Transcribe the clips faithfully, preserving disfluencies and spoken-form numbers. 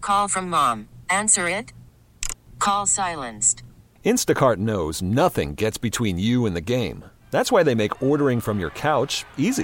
Call from mom. Answer it. Call silenced. Instacart knows nothing gets between you and the game. That's why they make ordering from your couch easy.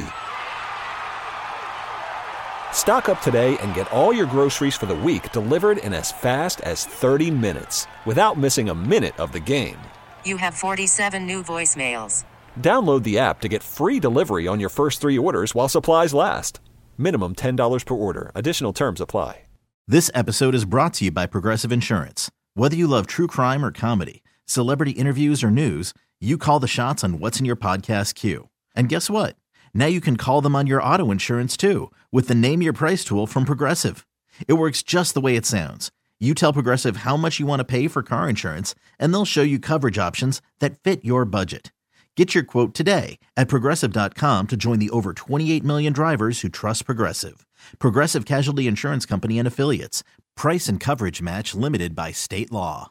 Stock up today and get all your groceries for the week delivered in as fast as thirty minutes without missing a minute of the game. You have forty-seven new voicemails. Download the app to get free delivery on your first three orders while supplies last. Minimum ten dollars per order. Additional terms apply. This episode is brought to you by Progressive Insurance. Whether you love true crime or comedy, celebrity interviews or news, you call the shots on what's in your podcast queue. And guess what? Now you can call them on your auto insurance too with the Name Your Price tool from Progressive. It works just the way it sounds. You tell Progressive how much you want to pay for car insurance, and they'll show you coverage options that fit your budget. Get your quote today at Progressive dot com to join the over twenty-eight million drivers who trust Progressive. Progressive Casualty Insurance Company and Affiliates. Price and coverage match limited by state law.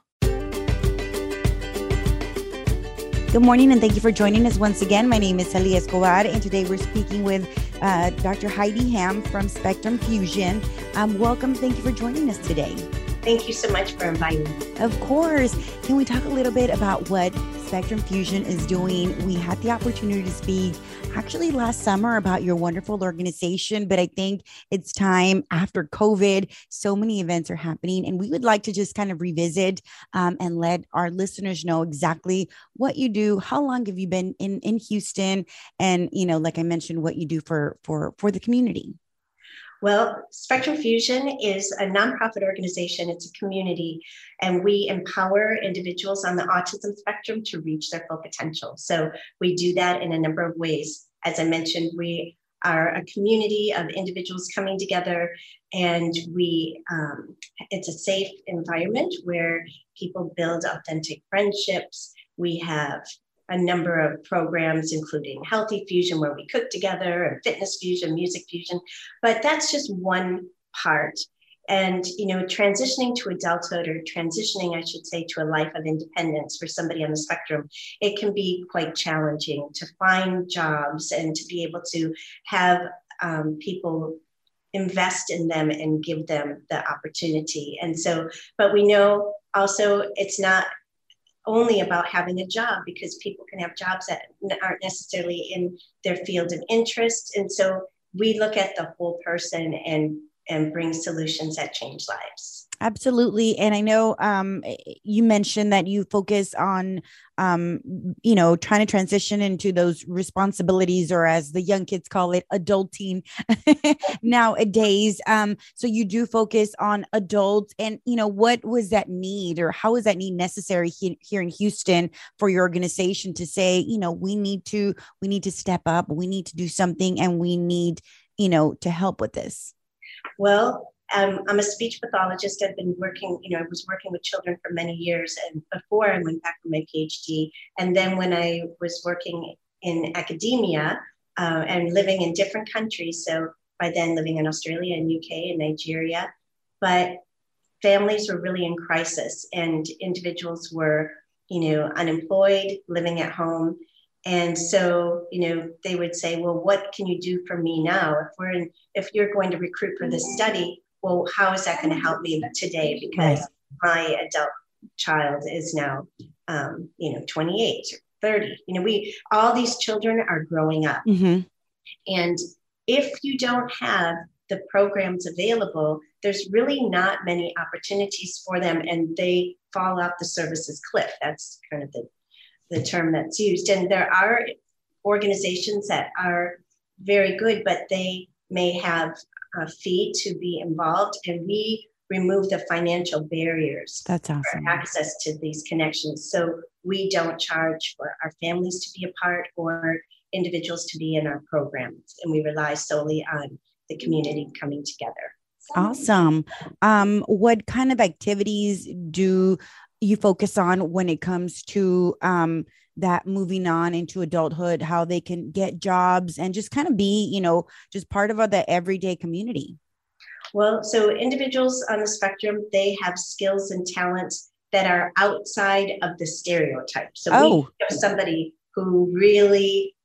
Good morning, and thank you for joining us once again. My name is Celia Escobar, and today we're speaking with uh, Doctor Heidi Ham from Spectrum Fusion. Um, welcome. Thank you for joining us today. Thank you so much for inviting me. Of course. Can we talk a little bit about what Spectrum Fusion is doing? We had the opportunity to speak actually last summer about your wonderful organization, but I think it's time after COVID. So many events are happening, and we would like to just kind of revisit um, and let our listeners know exactly what you do. How long have you been in, in Houston? And, you know, like I mentioned, what you do for, for, for the community. Well, Spectrum Fusion is a nonprofit organization. It's a community, and we empower individuals on the autism spectrum to reach their full potential. So we do that in a number of ways. As I mentioned, we are a community of individuals coming together, and we um, it's a safe environment where people build authentic friendships. We have a number of programs, including Healthy Fusion, where we cook together, and Fitness Fusion, Music Fusion, but that's just one part. And, you know, transitioning to adulthood, or transitioning, I should say, to a life of independence for somebody on the spectrum, it can be quite challenging to find jobs and to be able to have um, people invest in them and give them the opportunity. And so, but we know also it's not only about having a job, because people can have jobs that aren't necessarily in their field of interest. And so we look at the whole person and, and bring solutions that change lives. Absolutely. And I know um, you mentioned that you focus on, um, you know, trying to transition into those responsibilities, or as the young kids call it, adulting nowadays. Um, so you do focus on adults, and, you know, what was that need, or how is that need necessary he- here in Houston for your organization to say, you know, we need to, we need to step up, we need to do something, and we need, you know, to help with this? Well, Um, I'm a speech pathologist. I've been working, you know, I was working with children for many years, and before I went back for my PhD. And then when I was working in academia uh, and living in different countries, so by then living in Australia and U K and Nigeria, but families were really in crisis, and individuals were, you know, unemployed, living at home. And so, you know, they would say, well, what can you do for me now? If we're in, if you're going to recruit for this study, well, how is that going to help me today? Because my adult child is now, um, you know, twenty-eight or thirty. You know, we, all these children are growing up. Mm-hmm. And if you don't have the programs available, there's really not many opportunities for them, and they fall off the services cliff. That's kind of the, the term that's used. And there are organizations that are very good, but they may have a fee to be involved, and we remove the financial barriers. That's awesome. For access to these connections. So we don't charge for our families to be a part or individuals to be in our programs, and we rely solely on the community coming together. Awesome. Um, what kind of activities do you focus on when it comes to um, that moving on into adulthood, how they can get jobs and just kind of be, you know, just part of the everyday community? Well, so individuals on the spectrum, they have skills and talents that are outside of the stereotype. So oh. we have somebody who really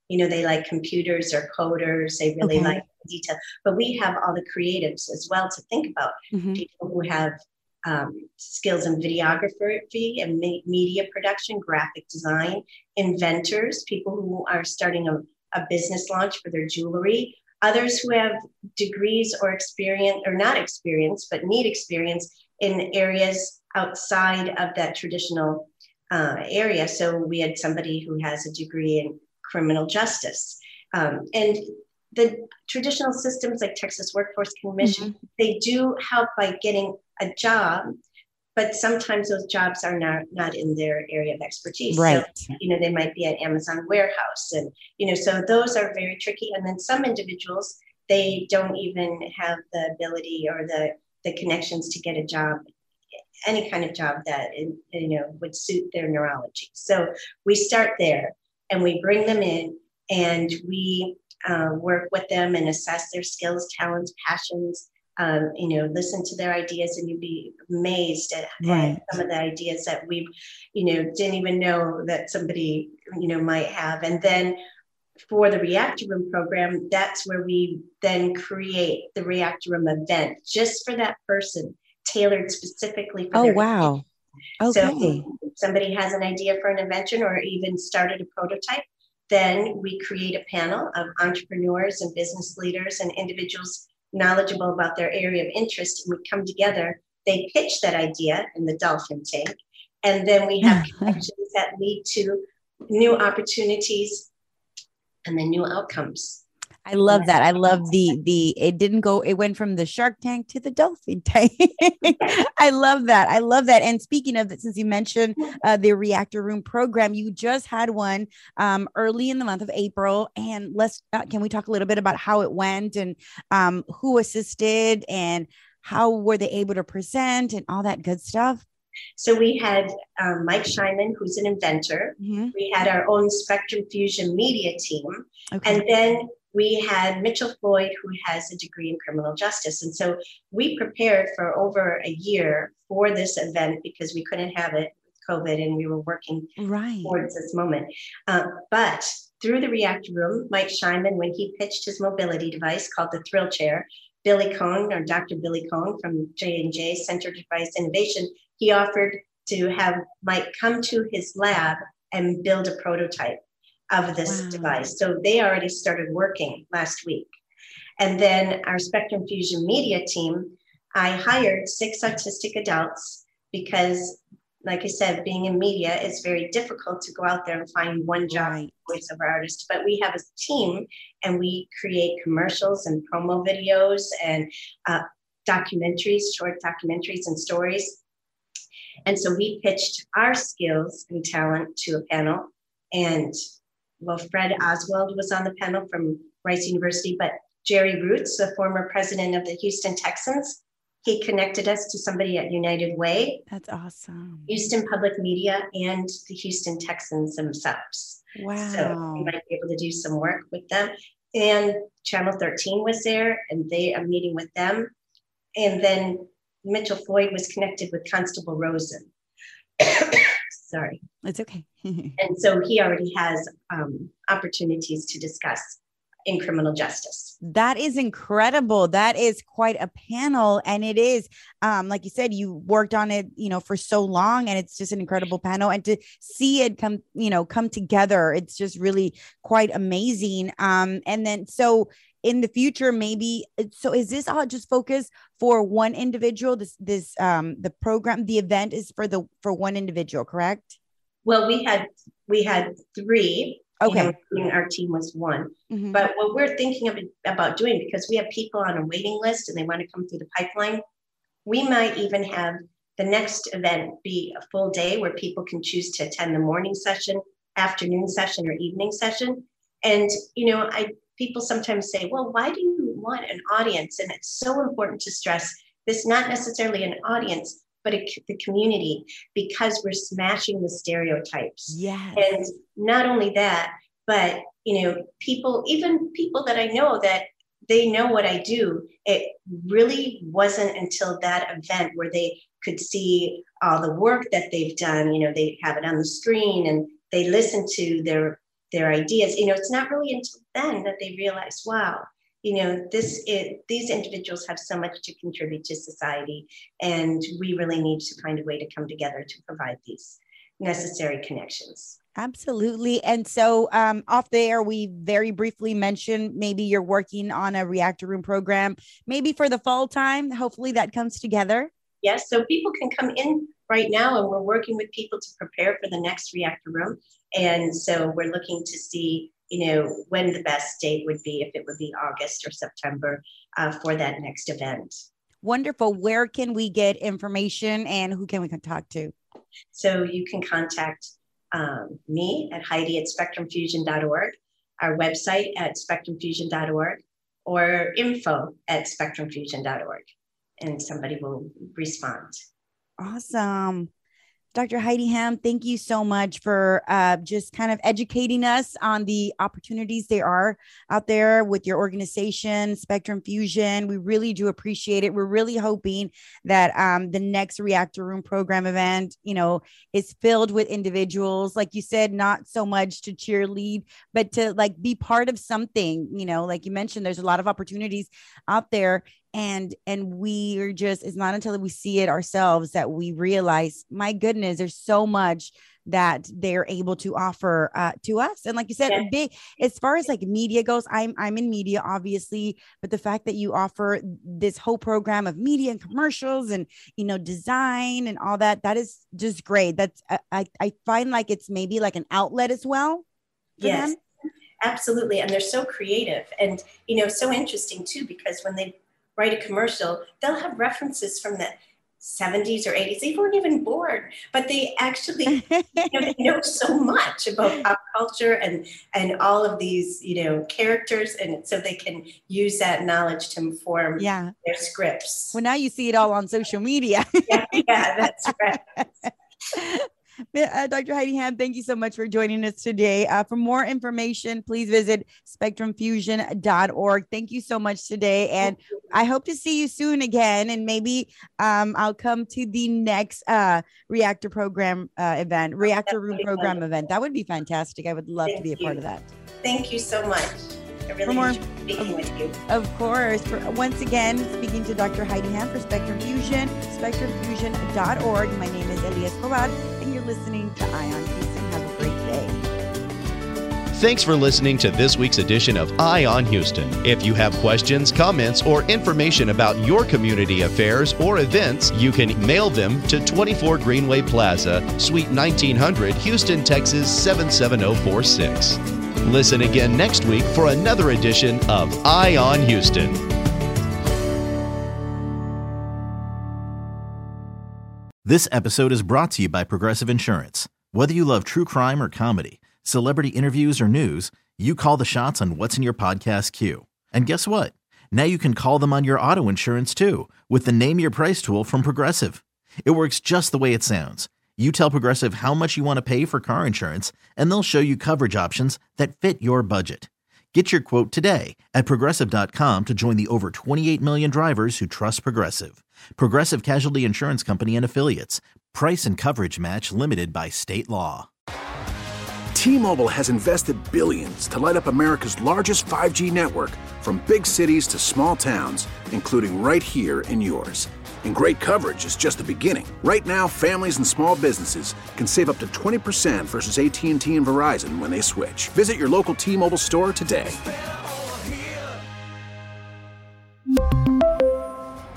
you know, they like computers or coders. They really Okay. like detail. But we have all the creatives as well to think about. Mhm. People who have um, skills in videography and me- media production, graphic design, inventors, people who are starting a, a business launch for their jewelry, others who have degrees or experience, or not experience, but need experience in areas outside of that traditional uh, area. So we had somebody who has a degree in criminal justice. Um, and the traditional systems like Texas Workforce Commission, Mhm. they do help by getting a job, but sometimes those jobs are not, not in their area of expertise. Right. So, you know, they might be at Amazon warehouse and, you know, so those are very tricky. And then some individuals, they don't even have the ability or the, the connections to get a job, any kind of job that, you know, would suit their neurology. So we start there and we bring them in and we uh, work with them and assess their skills, talents, passions, um, you know, listen to their ideas, and you'd be amazed at, Right. at some of the ideas that we, you know, didn't even know that somebody, you know, might have. And then for the Reactor Room program, that's where we then create the Reactor Room event just for that person, tailored specifically for Oh, their wow. So Okay. if somebody has an idea for an invention or even started a prototype, then we create a panel of entrepreneurs and business leaders and individuals knowledgeable about their area of interest. And we come together, they pitch that idea in the dolphin tank, and then we have connections that lead to new opportunities and then new outcomes. I love that. I love the, the, it didn't go, it went from the Shark Tank to the dolphin tank. I love that. I love that. And speaking of that, since you mentioned uh, the Reactor Room program, you just had one um, early in the month of April. And let's, uh, can we talk a little bit about how it went and um, who assisted and how were they able to present and all that good stuff? So we had um, Mike Scheinman, who's an inventor. Mm-hmm. We had our own Spectrum Fusion media team. Okay. And then we had Mitchell Floyd, who has a degree in criminal justice. And so we prepared for over a year for this event because we couldn't have it with COVID and we were working right. towards this moment. Uh, but through the Reactor Room, Mike Scheinman, when he pitched his mobility device called the Thrill Chair, Billy Cohn, or Doctor Billy Cohn from J and J Center for Device Innovation, he offered to have Mike come to his lab and build a prototype of this Wow. device. So they already started working last week. And then our Spectrum Fusion media team, I hired six autistic adults because, like I said, being in media, it's very difficult to go out there and find one job Right. voiceover artist. But we have a team and we create commercials and promo videos and uh, documentaries, short documentaries and stories. And so we pitched our skills and talent to a panel. And well, Fred Oswald was on the panel from Rice University, but Jerry Roots, the former president of the Houston Texans, he connected us to somebody at United Way, That's awesome. Houston Public Media, and the Houston Texans themselves. Wow. So we might be able to do some work with them. And Channel thirteen was there, and they are meeting with them. And then Mitchell Floyd was connected with Constable Rosen. Sorry. It's okay. And so he already has um, opportunities to discuss in criminal justice. That is incredible. That is quite a panel. And it is, um, like you said, you worked on it, you know, for so long, and it's just an incredible panel. And to see it come, you know, come together, it's just really quite amazing. Um, and then, so in the future, maybe, so is this all just focused for one individual? This, this, um, the program, the event is for the, for one individual, correct? Well, we had, we had three. Okay. And our team was one. Mm-hmm. But what we're thinking of, about doing, because we have people on a waiting list and they want to come through the pipeline, we might even have the next event be a full day where people can choose to attend the morning session, afternoon session, or evening session. And, you know, I people sometimes say, well, why do you want an audience? And it's so important to stress this, not necessarily an audience, but a, the community, because we're smashing the stereotypes. Yes. And not only that, but, you know, people, even people that I know that they know what I do, it really wasn't until that event where they could see all the work that they've done. You know, they have it on the screen and they listen to their their ideas. You know, it's not really until then that they realize, wow, you know, this is, these individuals have so much to contribute to society, and we really need to find a way to come together to provide these necessary connections. Absolutely. And so um, off there, we very briefly mentioned maybe you're working on a reactor room program, maybe for the fall time. Hopefully that comes together. Yes. So people can come in right now, and we're working with people to prepare for the next reactor room. And so we're looking to see, you know, when the best date would be, if it would be August or September uh, for that next event. Wonderful. Where can we get information, and who can we talk to? So you can contact um, me at Heidi at spectrum fusion dot org, our website at spectrum fusion dot org, or info at spectrum fusion dot org, and somebody will respond. Awesome. Doctor Heidi Ham, thank you so much for uh, just kind of educating us on the opportunities there are out there with your organization, Spectrum Fusion. We really do appreciate it. We're really hoping that um, the next Reactor Room program event, you know, is filled with individuals, like you said, not so much to cheerlead, but to like be part of something. You know, like you mentioned, there's a lot of opportunities out there. And, and we are just, it's not until we see it ourselves that we realize, my goodness, there's so much that they're able to offer uh, to us. And like you said, yeah. big, as far as like media goes, I'm, I'm in media, obviously, but the fact that you offer this whole program of media and commercials and, you know, design and all that, that is just great. That's, I, I find like it's maybe like an outlet as well. Yes, them. Absolutely. And they're so creative and, you know, so interesting too, because when they write a commercial, they'll have references from the seventies or eighties. They weren't even born, but they actually you know, they know so much about pop culture and and all of these, you know, characters, and so they can use that knowledge to inform yeah. their scripts. Well, now you see it all on social media. yeah, yeah, that's right. Uh, Doctor Heidi Ham, thank you so much for joining us today. Uh, for more information, please visit spectrum fusion dot org. Thank you so much today. And I hope to see you soon again. And maybe um, I'll come to the next uh, Reactor program uh, event, Reactor Room program fun. event. That would be fantastic. I would love thank to be a you. part of that. Thank you so much. I really more, enjoyed speaking of, with you. Of course. For, once again, speaking to Doctor Heidi Ham for Spectrum Fusion, spectrum fusion dot org. My name is Elia Escobar, and you're listening to Eye on Houston. Have a great day. Thanks for listening to this week's edition of Eye on Houston. If you have questions, comments, or information about your community affairs or events, you can mail them to twenty-four Greenway Plaza, Suite nineteen hundred, Houston, Texas seven seven zero four six. Listen again next week for another edition of Eye on Houston. This episode is brought to you by Progressive Insurance. Whether you love true crime or comedy, celebrity interviews or news, you call the shots on what's in your podcast queue. And guess what? Now you can call them on your auto insurance too with the Name Your Price tool from Progressive. It works just the way it sounds. You tell Progressive how much you want to pay for car insurance, and they'll show you coverage options that fit your budget. Get your quote today at progressive dot com to join the over twenty-eight million drivers who trust Progressive. Progressive Casualty Insurance Company and Affiliates. Price and coverage match limited by state law. T-Mobile has invested billions to light up America's largest five G network, from big cities to small towns, including right here in yours. And great coverage is just the beginning. Right now, families and small businesses can save up to twenty percent versus A T and T and Verizon when they switch. Visit your local T-Mobile store today.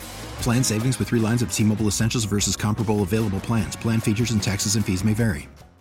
Plan savings with three lines of T-Mobile Essentials versus comparable available plans. Plan features and taxes and fees may vary.